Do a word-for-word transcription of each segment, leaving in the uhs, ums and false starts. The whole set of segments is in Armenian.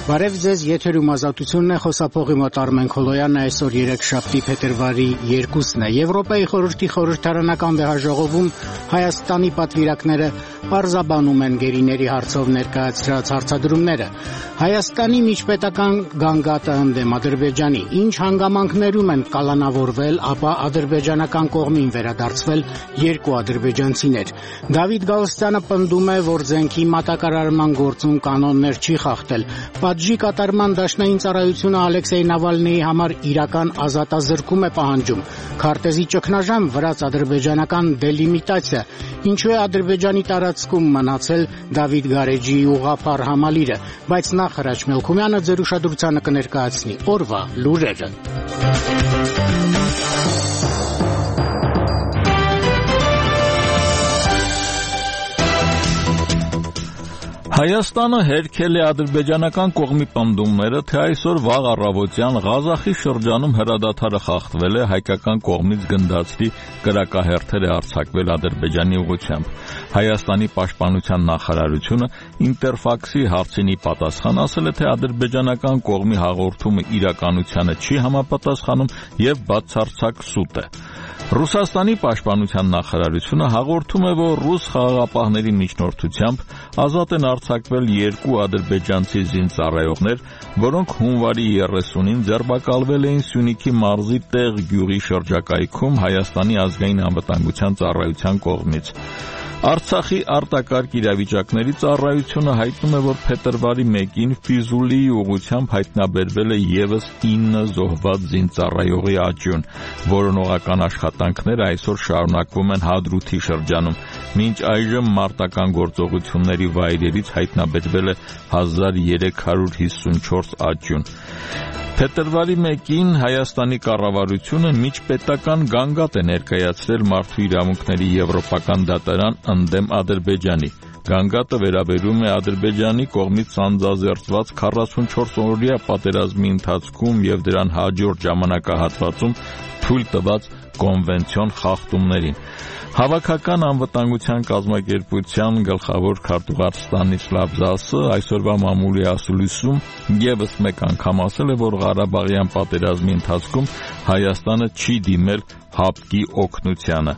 Բարև ձեզ, եթերում ազատությունն է, խոսափողի մոտ Արմեն Քոլոյանն է, այսօր երեքշաբթի փետրվարի երկուսն է։ Եվրոպայի խորհրդի խորհրդարանական վեհաժողովում Հայաստանի պատվիրակները պարզաբանում են գերիների հարցով ներկայացրած հարցադրումները։ Հայաստանի միջպետական գանգատը ընդդեմ Ադրբեջանի ինչ հանգամանքներում են կալանավորվել, ապա ադրբեջանական կողմին վերադարձվել երկու ադրբեջանցիներ։ Դավիթ Գալստյանը պնդում է, որ զենքի մատակարարման գործում կանոններ չի խախտել։ Պատժի կատարման դաշնային ծառայությունը Ալեքսեյ Նավալնիի համար իրական ազատազրկում է պահանջում։ Քարտեզի ճգնաժամ վրաց ադրբեջանական դելիմիտացիա։ Ինչու է Ադրբեջանի տարածքում մնացել Դավիթ Գարեջիի ուղղափառ համալիրը, բայց նախ Հրաչ Մելքումյանը ձեր ուշադրությանը կներկայացնի օրվա լուրերը։ Հայաստանը հերքել է ադրբեջանական կողմի պնդումները, թե այսօր վաղ առավոտյան Ղազախի շրջանում հրադադարը խախտվել է, հայկական կողմից գնդացրի կրակահերթեր է արձակվել Ադրբեջանի ուղղությամբ։ Հայաստանի պաշտպանության նախարարությունը Ինտերֆաքսի հարցինի պատասխան ասել է, թե ադրբեջանական կողմի հաղորդումը իրականությանը չի համապատասխանում եւ բացարձակ սուտ է։ Ռուսաստանի պաշտպանության նախարարությունը հաղորդում է, որ ռուս խաղաղապահների միջնորդությամբ ազատ են արձակվել երկու ադրբեջանցի զինծառայողներ, որոնք հունվարի երեսունին ձերբակալվել էին Սյունիքի մարզի Տեղ գյուղի շրջակայքում Հայաստանի ազգային անվտանգության ծառայության կողմից։ Արցախի արտակարգ իրավիճակների ծառայությունը հայտնում է, որ փետրվարի մեկին Ֆիզուլիի ուղղությամբ հայտնաբերվել է ևս ինը զոհված զինծառայողի աջուն։ Որոնողական աշխատանքները այսօր շարունակվում են Հադրութի շրջանում։ Մինչ այժմ մարտական գործողությունների վայրերից հայտնաբերվել է հազար երեք հարյուր հիսունչորս աջուն։ Փետրվարի մեկին Հայաստանի կառավարությունը միջպետական գանգատ է ներկայացրել Մարդու իրավունքների եվրոպական դատարան ընդդեմ Ադրբեջանի։ Գանգատը վերաբերում է Ադրբեջանի կողմից սանձազերծված քառասունչորս օրյա պատերազմի ընթացքում եւ դրան հաջորդ ժամանակահատվածում թույլ տված կոնվենցիոն խախտումներին։ Հավաքական անվտանգության կազմակերպության գլխավոր քարտուղար Ստանիսլավ Զասը այսօրվա մամուլի ասուլիսում ևս մեկ անգամ ասել է, որ Ղարաբաղյան պատերազմի ընթացքում Հայաստանը չի դիմել ՀԱՊԿ-ի օգնությանը։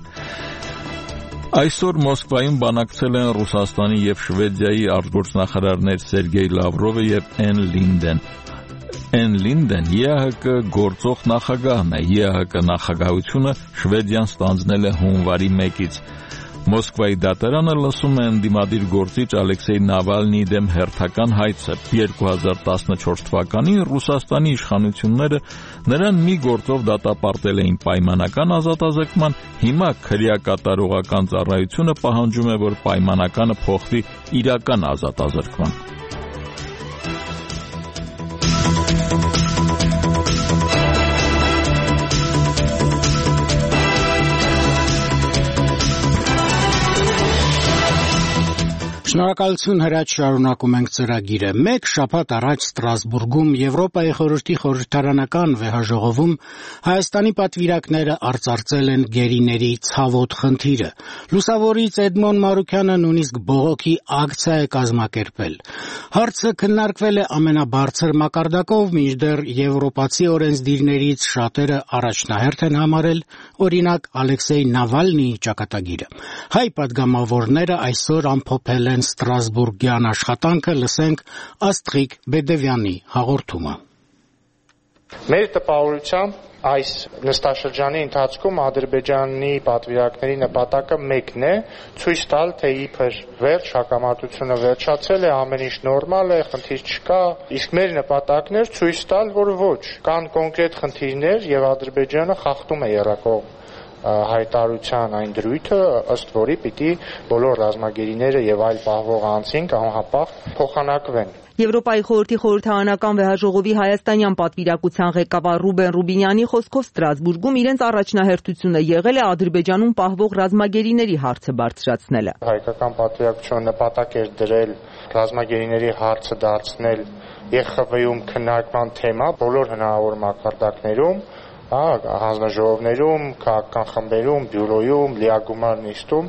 Այսօր Մոսկվայում բանակցել են Ռուսաստանի եւ Շվեդիայի արտգործնախարարներ Սերգեյ Լավրովը եւ Էն Լինդեն։ Էն Լինդեն ԵԱՀԿ գործող նախագահն է։ ԵԱՀԿ նախագահությունը Շվեդիան ստանձնել է հունվարի մեկից։ Մոսկվայի դատարանը լսում է ընդդիմադիր գործիչ Ալեքսեյ Նավալնիի դեմ հերթական հայցը։ երկու հազար տասնչորս թվականին Ռուսաստանի իշխանությունները նրան մի գործով դատապարտել էին պայմանական ազատազրկման, հիմա քրեակատարողական ծառայությունը պահանջում է, որ պայմանականը փոխվի իրական ազատազրկման։ Շնորհակալություն Հրաչ, շարունակում ենք ծրագիրը։ Մեկ շաբաթ առաջ Ստրասբուրգում Եվրոպայի խորհրդի խորհրդարանական վեհաժողովում Հայաստանի պատվիրակները արծարծել են գերիների ցավոտ խնդիրը։ Լուսավորից Էդմոն Մարուքյանը նույնիսկ բողոքի ակցիա է կազմակերպել։ Հարցը քննարկվել է ամենաբարձր մակարդակով, մինչդեռ եվրոպացի օրենսդիրներից շատերը առաջնահերթ են համարել, օրինակ Ալեքսեյ Նավալնիի ճակատագիրը։ Հայ պատգամավորները այսօր ամփոփել են Ստրասբուրգյան աշխատանքը, լսենք Աստղիկ Բեդևյանի հաղորդումը։ Մեր տպավորությամբ այս նստաշրջանի ընթացքում Ադրբեջանի պատվիրակների նպատակը մեկն է՝ ցույց տալ, թե իբր վերջ հակամարտությունը վերջացել է, ամեն ինչ նորմալ է, խնդիր չկա, իսկ մեր նպատակն էր ցույց տալ, որ ոչ, կան կոնկրետ խնդիրներ եւ Ադրբեջանը խախտում է եռակողմ հայտարարության այն դրույթը, ըստ որի պիտի բոլոր ռազմագերիները եւ այլ պահվող անձինք անհապաղ փոխանակվեն։ Եվրոպայի խորհրդի խորհրդարանական վեհաժողովի հայաստանյան պատվիրակության ղեկավար Ռուբեն Ռուբինյանի խոսքով Ստրասբուրգում իրենց առաջնահերթությունը եղել է Ադրբեջանում պահվող ռազմագերիների հարցը բարձրացնելը։ Հայկական պատվիրակությունը նպատակ էր դրել ռազմագերիների հարցը դարձնել Ե Խ V-ում քննարկման թեմա բոլոր հնարավոր մակարդակներում, հանձնաժողովներում, քաղաքական խմբերում, բյուրոյում, լիագումար նիստում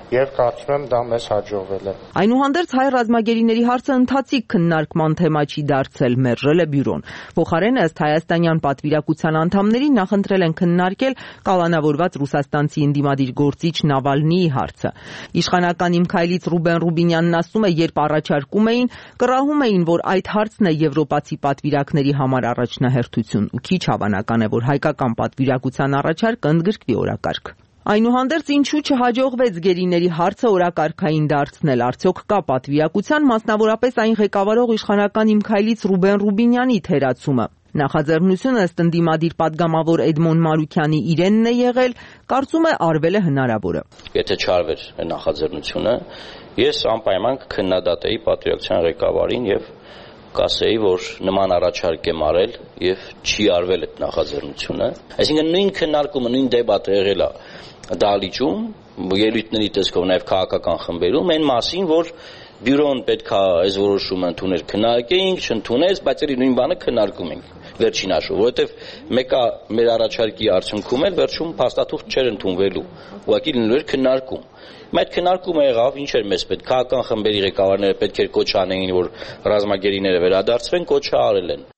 եւ կարծում եմ դա մեզ հաջողվել է։ Այնուհանդերձ հայ ռազմագերիների հարցը ընթացիկ քննարկման թեմա չի դարձել, մերժել է բյուրոն։ Փոխարենը ըստ հայաստանյան պատվիրակության անդամների նախընտրել են քննարկել կալանավորված ռուսաստանցի ընդդիմադիր գործիչ Նավալնիի հարցը։ Իշխանական Իմ քայլից Ռուբեն Ռուբինյանն ասում է, երբ առաջարկում էին, կռահում էին, որ այդ հարցն է եվրոպացի պատվիրակների համար առաջնահերթություն, ու քիչ հավանական է, որ հայկական պատվիրակության առաջարկը ընդգրկվի օրակարգ։ Այնուհանդերձ ինչու չհաջողվեց գերիների հարցը օրակարգային դարձնել, արդյոք կա պատվիրակության, մասնավորապես այն ղեկավարող իշխանական Իմ քայլից Ռուբեն Ռուբինյանի թերացումը։ Նախաձեռնությունը ըստ ընդդիմադիր պատգամավոր Էդմոն Մարուքյանի իրենն է եղել, կարծում է արվել է հնարավորը։ Եթե չարվեր նախաձեռնությունը, ես անպայման կքննադատեի պատվիրակության ղեկավարին եւ կասեի, որ նման առաջարկ եմ արել եւ չի արվել այդ նախաձեռնությունը։ Այսինքն նույն քննարկումը, նույն դեբատը եղել է դահլիճում, ելույթների տեսքով նաեւ քաղաքական խմբերում, այն մասին, որ բյուրոն պետք է այս որոշումը ընդուներ, քննարկեինք, չընդունեց, բայց էլի նույն բանը քննարկում ենք վերջին հաշվով, որովհետեւ մեկը մեր առաջարկի արդյունքում էլ վերջում փաստաթուղթ չէր ընդունվելու, ուղղակի լինելու էր քննարկում։ Այդ քննարկումը եղավ, ինչ էր մեզ պետք, քաղաքական խմբերի ղեկավարները պետք էր կոչ անեին, որ ռազմագերիները վերադարձվեն, կոչը արել են։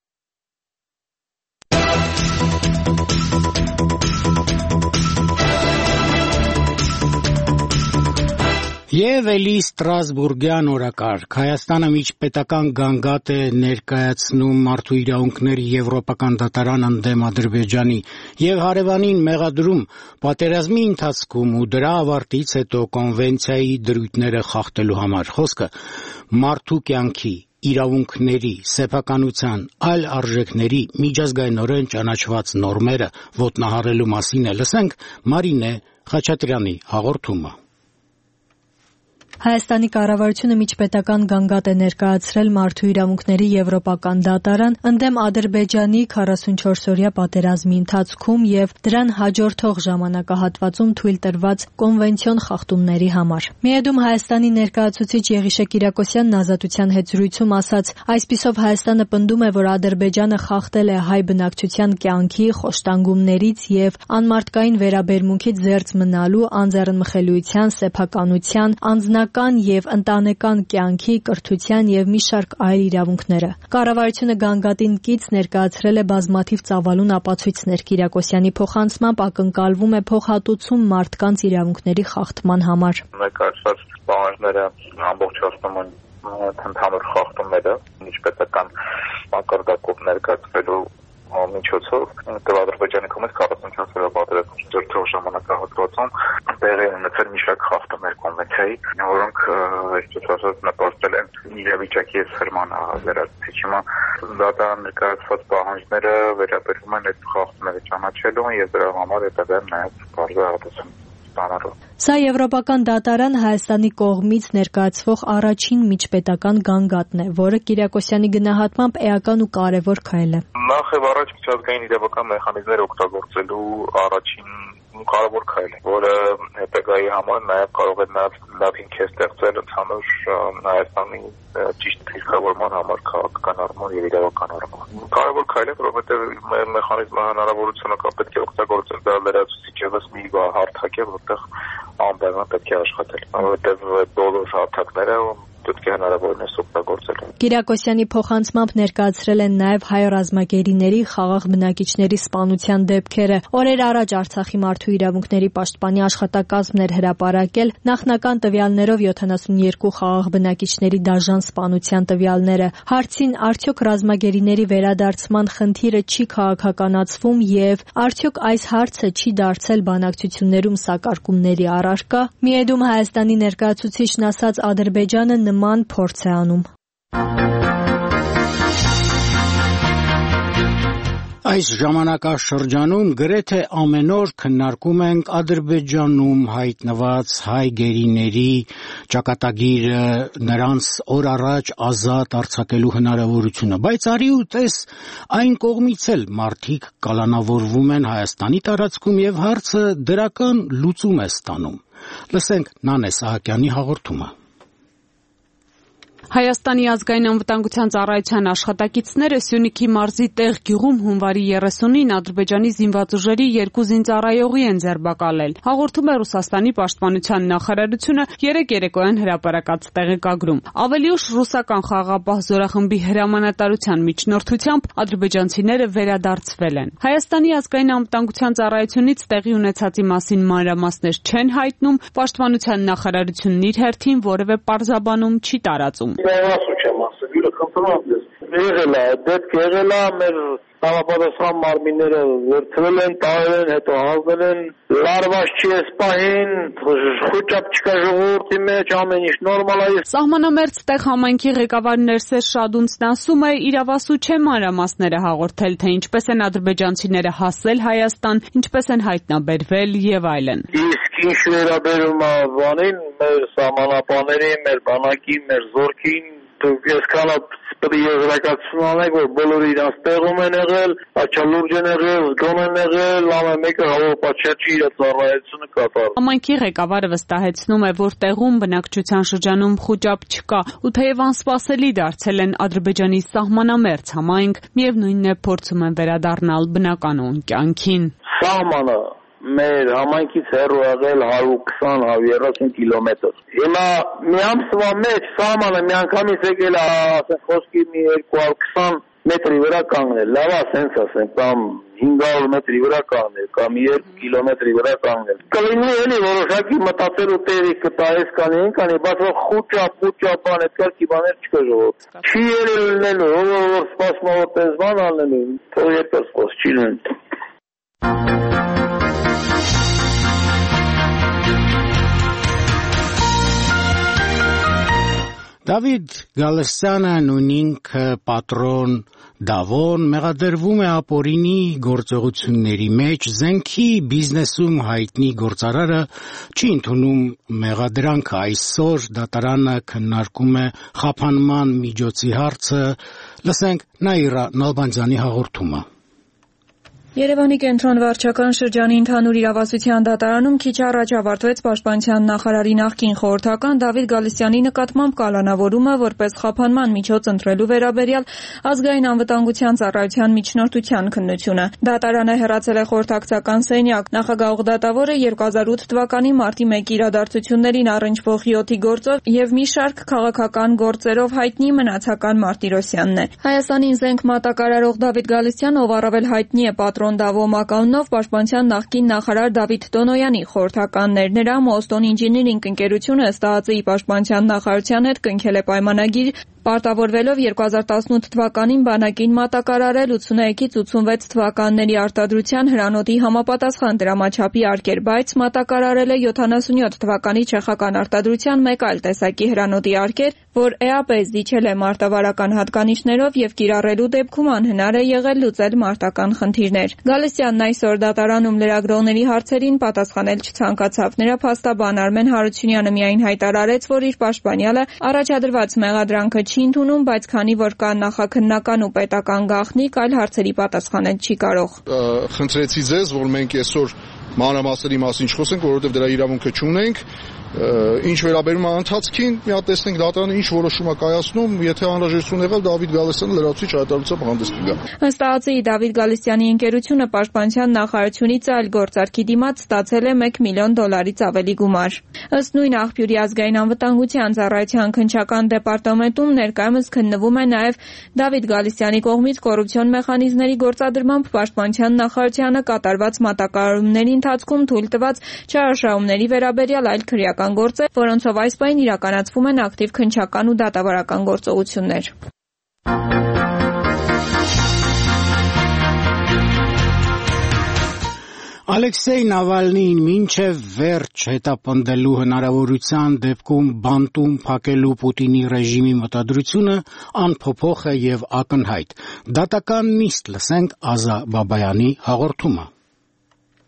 Եվ էլի Ստրասբուրգյան օրակարգ։ Հայաստանը միջպետական գանգատ է ներկայացնում մարդու իրավունքների եվրոպական դատարան ընդդեմ Ադրբեջանի եւ հարևանին մեղադրում պատերազմի ընթացքում ու դրա ավարտից հետո կոնվենցիայի դրույթները խախտելու համար։ Խոսքը մարդու կյանքի, իրավունքների, սեփականության, այլ արժեքների միջազգայինորեն ճանաչված նորմերը ոտնահարելու մասին է։ Լսենք Մարինե Խաչատրյանի հաղորդումը։ Հայաստանի կառավարությունը միջպետական գանգատ է ներկայացրել մարդու իրավունքների եվրոպական դատարան ընդդեմ Ադրբեջանի քառասունչորսօրյա պատերազմի ընթացքում եւ դրան հաջորդող ժամանակահատվածում թույլ տրված կոնվենցիոն խախտումների համար։ Միեդում Հայաստանի ներկայացուցիչ Եղիշե Կիրակոսյանն ազատության հետ զրույցում ասաց. «Այսպիսով Հայաստանը պնդում է, որ Ադրբեջանը խախտել է հայ բնակչության կյանքի, խոշտանգումներից եւ անմարդկային վերաբերմունքից զերծ մնալու, անձեռնմխելիության, սեփականության, անձնական եւ ընտանեկան կյանքի, կրթության եւ մի շարք այլ իրավունքները»։ Կառավարությունը գանգատին կից ներկայացրել է բազմաթիվ ծավալուն ապացույցներ։ Կիրակոսյանի փոխանցմամբ ակնկալվում է փոխհատուցում մարդկանց իրավունքների խախտման համար։ Ներկայացված պահանջները ամբողջացնում են ընդհանուր խախտումները միջպետական մակարդակով ներկայացվելու միջոցով Ադրբեջանի կողմից քառասունչորսօրյա պատերազմի դրդող ժամանակահատվածում տեղի ունեցել մի շարք խախտումներ կոնվենցիայի, որոնք այսպես ասած նպաստել են իրավիճակի սրման վերացումը։ Դատարան ներկայացված պահանջները վերաբերում են այդ խախտումները ճանաչելուն եւ դրա համար հետագայում նաեւ բարձրացում ստանալու։ Սա եվրոպական դատարան Հայաստանի կողմից ներկայացվող առաջին միջպետական գանգատն է, որը Կիրակոսյանի գնահատմամբ էական ու կարևոր քայլ է։ Նախ եւ առաջ միջազգային իրավական մեխանիզմներ օգտագործելու առաջին կարևոր քայլ է, որը հետագայի համար նաև կարող է լավ հիմք ստեղծել ընդհանուր Հայաստանի ճիշտ թիրախավորման համար քաղաքական առումով եւ իրավական առումով։ Կարևոր քայլ է, որովհետեւ մեր մեխանիզմը հնարավորությունը կա պետք է օգտագործել դա լրացուցիչ եւս մի հարթակ է, որտեղ անպայման պետք է աշխատել, որովհետեւ բոլոր հարթակները պետք է հնարավորինս օգտագործել։ Կիրակոսյանի փոխանցմամբ ներկայացրել են նաև հայ ռազմագերիների խաղաղ բնակիչների սպանության դեպքերը։ Օրեր առաջ Արցախի մարդու իրավունքների պաշտպանի աշխատակազմն էր հրապարակել նախնական տվյալներով յոթանասունյերկու խաղաղ բնակիչների դաժան սպանության տվյալները։ Հարցին արդյոք ռազմագերիների վերադարձման խնդիրը չի քաղաքականացվում եւ արդյոք այս հարցը չի դարձել բանակցություններում սակարկումների առարկա, Միեդում Հայաստանի ներկայացուցիչն ասաց Ադրբեջանը նման փորձ է անում։ Այս ժամանակաշրջանում գրեթե ամեն օր քննարկում ենք Ադրբեջանում հայտնված հայ գերիների ճակատագիրը, նրանց օր առաջ ազատ արձակելու հնարավորությունը, բայց արի ու տես այն կողմից էլ մարդիկ կալանավորվում են Հայաստանի տարածքում եւ հարցը դրական լուծում է ստանում։ Լսենք Նանե Սահակյանի հաղորդումը։ Հայաստանի ազգային անվտանգության ծառայության աշխատակիցները Սյունիքի մարզի Տեղ գյուղում հունվարի երեսունին Ադրբեջանի զինված ուժերի երկու զինծառայողի են ձերբակալել։ Հաղորդում է Ռուսաստանի պաշտպանության նախարարությունը երեկ երեկոյան հրապարակած տեղեկագրում։ Ավելի ուշ ռուսական խաղաղապահ զորախմբի հրամանատարության միջնորդությամբ ադրբեջանցիները վերադարձվել են։ Հայաստանի ազգային անվտանգության ծառայությունից տեղի ունեցածի մասին մանրամասներ չեն հայտնում, պաշտպանության նախարարությունն իր հերթին որևէ պարզաբանում չի տարածում։ Ասու չեմ ասել, յուրը խնդրում եմ ձեզ։ Եղել է, դեպք եղել է, մեր համապատասխան մարմինները վերցրել են, տարել են, հետո հանձնել են, լարված չի էս պահին, խոճապ չկա ժողովրդի մեջ, ամեն ինչ նորմալ է։ Սահմանամերձ տեղ համայնքի ղեկավար Ներսես Շադունցն ասում է, իրավասու չէ մանրամասները հաղորդել, թե ինչպես են ադրբեջանցիները հասել Հայաստան, ինչպես են հայտնաբերվել եւ այլն։ Իսկ ինչ վերաբերում է բանին, մեր սահմանապահներին, մեր բանակին, մեր զորքին, դուք այսքանը պետք է եզրակացություն անեք, որ բոլորը իրանց տեղում են եղել, աչալուրջ են եղել, զգոն են եղել, ամեն մեկը հավաքաչի իր ծառայությունը կատարում։ Համայնքի ղեկավարը վստահեցնում է, որ տեղում բնակչության շրջանում խոճապ չկա, ու թեև անսպասելի դարձել են Ադրբեջանի սահմանամերձ համայնք, միևնույնն է փորձում են վերադառնալ բնականոն կյանքին։ Սահմանը մեր համայնքից հեռու եղել հարյուր քսան հարյուր երեսուն կիլոմետր։ Հիմա մի ամսվա մեջ սահմանը միանգամից եկել է, ասենք խոսքի մի երկու հարյուր քսան մետրի վրա կանգնել, լավ է, սենց ասենք, կամ հինգ հարյուր մետրի վրա կանգնել, կամ երկու կիլոմետրի վրա կանգնել։ Կլինի էլի որոշակի մտածել ու տեղի կտայես կանի են կանի, բայց որ խուճապ, խուճապ բան, այդ կարգի բաներ չկա ժողովուրդ։ Չի ելել լինելու, որ սպասում որ պես բան անելու, թող երկրս խոս չի լինել։ Դավիթ Գալստյանը նույնինք պատրոն Դավոն մեղադրվում է ապօրինի գործողությունների մեջ, զենքի բիզնեսում հայտնի գործարարը չի ընդունում մեղադրանքը, այսօր դատարանը քննարկում է խափանման միջոցի հարցը, լսենք Նաիրա Նալբանդյանի հաղորդումը։ Երևանի կենտրոն վարչական շրջանի ընդհանուր իրավասության դատարանում քիչ առաջ ավարտվեց պաշտպանության նախարարի նախկին խորհրդական Դավիթ Գալստյանի նկատմամբ կալանավորումը որպես խափանման միջոց ընտրելու վերաբերյալ ազգային անվտանգության ծառայության միջնորդության քննությունը։ Դատարանը հեռացել է խորհրդակցական սենյակ։ Նախագահ դատավորը երկու հազար ութ թվականի մարտի մեկի իրադարձություններին առնչվող յոթի գործով եւ մի շարք քաղաքական գործերով հայտնի Մնացական Մարտիրոսյանն է։ Հայաստանին զենք մատակարարող Դավիթ Գալստյանը, ով առավել հայտնի է պատրոն Դավո մականունով, պաշտպանության նախկին նախարար Դավիթ Տոնոյանի խորհրդականներ, նրա Մոստոն ինժինիրինգ ընկերությունը ըստ ԱԱԾ-ի պաշտպանության նախարարության հետ կնքել է պայմանագիր, պարտավորվելով երկու հազար տասնութ թվականին բանակին մատակարարել ութսունուեկից ութսունվեց թվականների արտադրության հրանոթի համապատասխան դրամաչափի արկեր, բայց մատակարարել է յոթանասունյոթ թվականի չեխական արտադրության մեկ այլ տեսակի հրանոթի արկեր, որ էապես զիջել է մարտավարական հատկանիշներով եւ կիրառելու դեպքում անհնար է եղել լուծել մարտական խնդիրներ։ Գալստյանն այսօր դատարանում լրագրողների հարցերին պատասխանել չցանկացավ։ Նրա փաստաբան Արմեն Հարությունյանը միայն հայտարարեց, որ իր պաշտպանյալը առաջադրված մեղադրանքը չի ընդունում, բայց քանի որ կա նախաքննական ու պետական գաղտնիք, այլ հարցերի պատասխանել չի կարող։ Խնդրեցի ձեզ, որ մենք այսօր մանրամասների մասին չխոսենք, որովհետև դրա իրավունքը չունենք։ Ինչ վերաբերում է ընթացքին, մի հատ տեսնենք դատարանը ինչ որոշում է կայացնում, եթե անհրաժեշտություն եղել Դավիթ Գալստյանը լրացուցիչ հայտարարությամբ հանդես կգա։ Ըստ ԱԱԾ-ի Դավիթ Գալստյանի ընկերությունը պաշտպանության նախարարությունից այլ գործարքի դիմաց ստացել է մեկ միլիոն դոլարից ավելի գումար։ Ըստ նույն աղբյուրի ազգային անվտանգության ծառայության քննչական դեպարտամենտում ներկայումս քննվում է նաև Դավիթ Գալստյանի կողմից կոռուպցիոն մեխանիզմների գործադրմամբ պաշտպանության նախարարությանը կատարված մատակարարումների ընթացքում թույլ տված չարաշահումների վերաբերյալ այլ քրեական գործեր, որոնցով այս պահին իրականացվում են ակտիվ քննչական ու դատավարական գործողություններ։ Ալեքսեյ Նավալնին մինչև վերջ հետապնդելու հնարավորության դեպքում բանտում փակելու Պուտինի ռեժիմի մտադրությունը անփոփոխ է եւ ակնհայտ։ Դատական նիստ լսենք Ազա Բաբայանի հաղորդումը։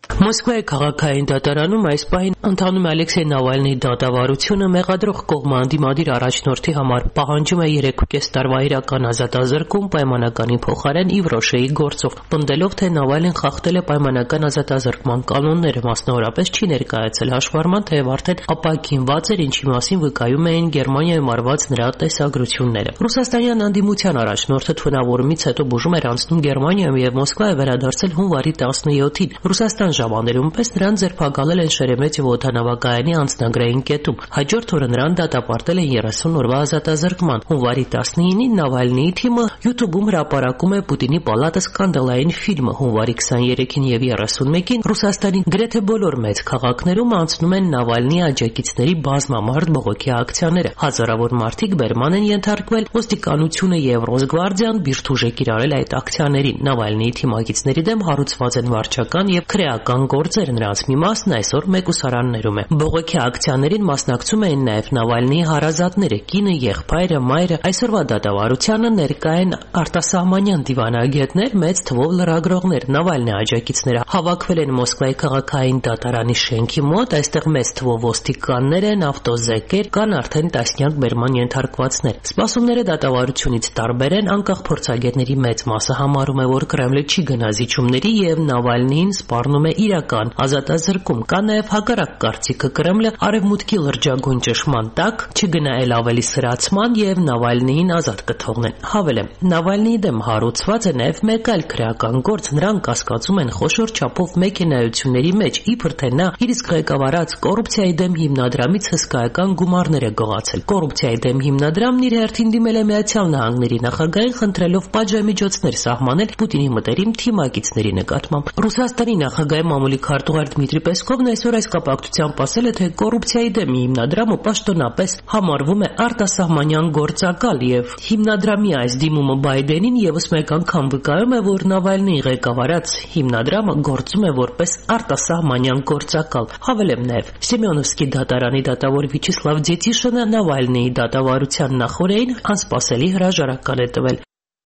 Մոսկվայի քաղաքային դատարանում այս պահին ընթանում է Ալեքսեյ Նավալնիի դատավարությունը մեղադրող կողմը ընդդիմադիր առաջնորդի համար պահանջում է երեքուկես տարվա իրական ազատազրկում պայմանականի փոխարեն Իվրոշեի գործով, պնդելով, թե Նավալին խախտել է պայմանական ազատազրկման կանոնները, մասնավորապես չի ներկայացել հաշվառման, թեև արդեն ապաքինված էր, ինչի մասին վկայում էին Գերմանիայում արված նրա տեսագրությունները։ Ռուսաստանյան ընդդիմության առաջնորդը թունավորումից հետո բուժում էր անցնում Գերմանիայում եւ Մոսկվա է վերադարձել հունվարի տասնյոթին։ Ռուսաստան ժամաներում պես նրան ձերբակալել են Շերեմետյեվո օդանավակայանի անձնագրային կետում։ Հաջորդ օրը նրան դատապարտել են երեսուն օրվա ազատազրկման։ Հունվարի տասնինին Նավալնիի թիմը YouTube-ում հրապարակում է Պուտինի պալատը սկանդալային ֆիլմը։ Հունվարի քսաներեքին եւ երեսունմեկին Ռուսաստանի գրեթե բոլոր մեծ քաղաքներում անցնում են Նավալնիի աջակիցների բազմամարդ բողոքի ակցիաները։ Հազարավոր մարդիկ բերման են ենթարկվել, ոստիկանությունը եւ Ռոսգվարդիան բիրտ ուժ է կիրառել այդ ակցիաներին։ Նավալնիի թիմակիցների դեմ հարուցված են վարչական եւ քրեական գործեր, նրանց մի մասն այսօր մեկուսարաններում է։ Բողոքի ակցիաներին մասնակցում էին նաև Նավալնիի հարազատները, կինը, եղբայրը, մայրը։ Այսօրվա դատավարությանը ներկա են արտասահմանյան դիվանագետներ, մեծ թվով լրագրողներ։ Նավալնիի աջակիցները հավաքվել են Մոսկվայի քաղաքային դատարանի շենքի մոտ, այստեղ մեծ թվով ոստիկաններ են, ավտոզեկեր, կան արդեն տասնյակ բերման ենթարկվածներ։ Սպասումները դատավարությունից տարբեր են, անկախ փորձագետների մեծ մասը համարում է, որ Կրեմլը չի գնա զիջումների եւ Նավալնիին սպառնում է իրական ազատազրկում։ Կա նաև հակառակ կարծիքը՝ Կրեմլը արևմուտքի լրջագույն ճնշման տակ չգնա էլ ավելի սրացման եւ Նավալնիին ազատ կթողնեն։ Հավելեմ, Նավալնիի դեմ հարուցված է նաև մեկ այլ քրեական գործ, նրան կասկածում են խոշոր չափով մեքենայությունների մեջ, իբր թե նա իր իսկ ղեկավարած կոռուպցիայի դեմ հիմնադրամից հսկայական գումարներ է գողացել։ Կոռուպցիայի դեմ հիմնադրամն իր հերթին դիմել է Միացյալ Նահանգների նախագահին, խնդրելով պատժամիջոցներ սահմանել Պուտինի մտերիմ թիմակիցների նկատմամբ։ Ռուսաստանի նախագահի մամուլի քարտուղար Դմիտրի Պեսկովն այսօր այս կապակցությամբ ասել է, թե կոռուպցիայի դեմ հիմնադրամը պաշտոնապես համարվում է արտասահմանյան գործակալ եւ հիմնադրամի այս դիմումը Բայդենին եւս մեկ անգամ վկայում է, որ Նավալնիի ղեկավարած հիմնադրամը գործում է որպես արտասահմանյան գործակալ։ Հավելեմ նաեւ, Սեմյոնովսկի դատարանի դատավոր Վիչեսլավ Դետիշինը Նավալնիի դատավարության նախօրեին անսպասելի հրաժարական է տվել։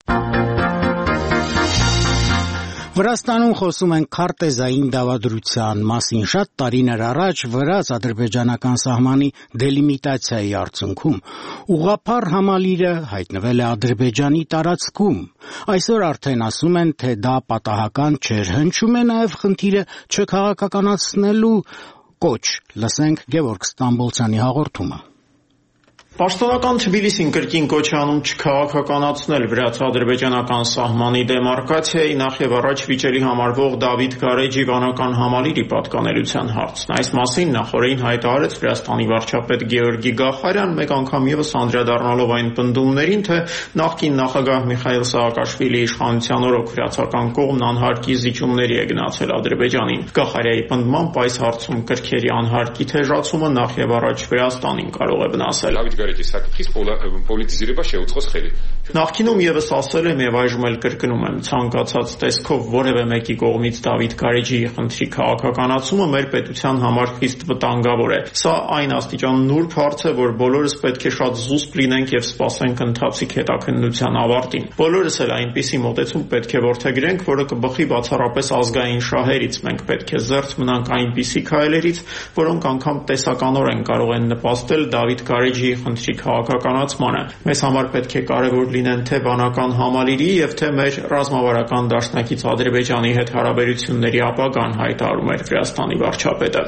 Վրաստանում խոսում են քարտեզային դավադրության մասին։ Շատ տարիներ առաջ վրաց-ադրբեջանական սահմանի դելիմիտացիայի արդյունքում ուղղափառ համալիրը հայտնվել է Ադրբեջանի տարածքում։ Այսօր արդեն ասում են, թե դա պատահական չէր, հնչում է նաև խնդիրը չքաղաքականացնելու կոչ։ Լսենք Գևորգ Ստամբոլցյանի հաղորդումը։ Պաշտոնական Թբիլիսին կրկին կոչ է անում չքաղաքականացնել վրաց-ադրբեջանական սահմանի դեմարկացիայի նախ եւ առաջ վիճելի համարվող Դավիթ Գարեջի վանական համալիրի պատկանելության հարցն։ Այս մասին նախորդին հայտարարեց Վրաստանի վարչապետ Գեորգի Գախարյան, մեկ անգամ եւս անդրադառնալով այն պնդումներին, թե նախկին նախագահ Միխայիլ Սաակաշվիլիի իշխանության օրոք վրացական կողմն անհարկի զիջումների է գնացել Ադրբեջանին։ Գախարյայի պնդմամբ այս հարցում կրքերի անհարկի թեժացումը նախ եւ առաջ Վրաստանին կարող է վնասել։ Նախկինում եւս ասել եմ եւ այժմ էլ կրկնում եմ, ցանկացած տեսքով որևէ մեկի կողմից Դավիթ Գարեջիի խնդրի քաղաքականացումը մեր պետության համար խիստ վտանգավոր է։ Սա այն աստիճան նուրբ հարց է, որ բոլորս պետք է շատ զուսպ լինենք եւ սպասենք ընթացիկ հետաքննության ավարտին։ Բոլորս էլ այնպիսի մոտեցում պետք է որդեգրենք, որը կբխի բացառապես ազգային շահերից։ Մենք պետք է զերծ մնանք այնպիսի քայլերից, որոնք անգամ տեսականորեն կարող են նպաստել Դավիթ Գարեջիի խնդրի քաղաքականացմանը։ Մեզ համար պետք է կարևոր լինեն թե վանական համալիրի եւ թե մեր ռազմավարական դաշնակից Ադրբեջանի հետ հարաբերությունների ապագան, հայտարարում էր Վրաստանի վարչապետը։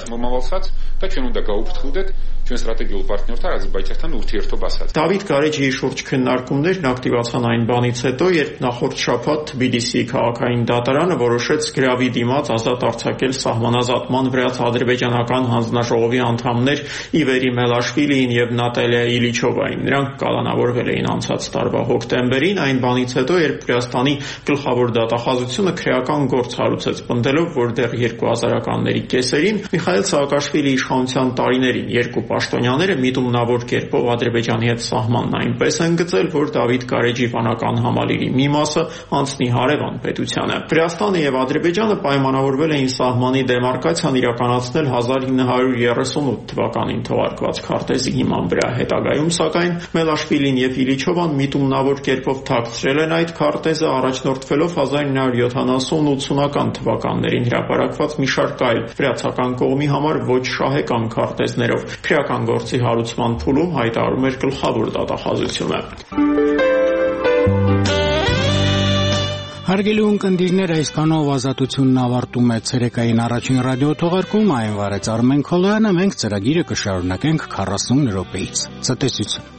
Դավիթ Գարեջիի շուրջ քննարկումներն ակտիվացան այն բանից հետո, երբ նախորդ շաբաթ Թբիլիսիի քաղաքային դատարանը որոշեց գրավի դիմաց ազատ արձակել սահմանազատման վրաց-ադրբեջանական հանձնաժողովի անդամներ Իվերի Մելաշվիլիին եւ Նատալիա Իլիչովային։ Նրանք կալանավորվել էին անցած տարվա հոկտեմբերին, այն բանից հետո, երբ Վրաստանի գլխավոր դատախազությունը քրեական գործ հարուցեց, պնդելով, որ դեռ երկու հազարականների կեսերին Միխայիլ Սաակաշվիլիի իշխանության տարիներին երկու պաշտոնյաները միտումնավոր կերպով Ադրբեջանի հետ սահմանն այնպես են գծել, որ Դավիթ Գարեջի վանական համալիրի մի մասը անցնի հարևան պետությանը։ Վրաստանը եւ Ադրբեջանը պայմանավորվել էին սահմանի դեմարկացիան իրականացնել հազար ինը հարյուր երեսունութ թվականին թողարկված քարտեզի հիման վրա։ Պրագայում, սակայն Մելաշվիլին եւ Իլիչովան միտումնավոր կերպով թաքցրել են այդ քարտեզը, առաջնորդվելով հազար ինը հարյուր յոթանասուն ութսունական թվականներին հրապարակված մի շարք այլ վրացական կողմի համար ոչ շահեկան քարտեզներով։ Քրեական գործի հարուցման փուլում հայտարարում էր գլխավոր դատախազությունը։ Հարգելի ունկնդիրներ, այսքանով ազատությունն ավարտում է ցերեկային առաջին ռադիոթողարկումը, այն վարեց Արմեն Քոլոյանը, մենք ծրագիրը կշարունակենք քառասուն րոպեից։ Ցտեսություն։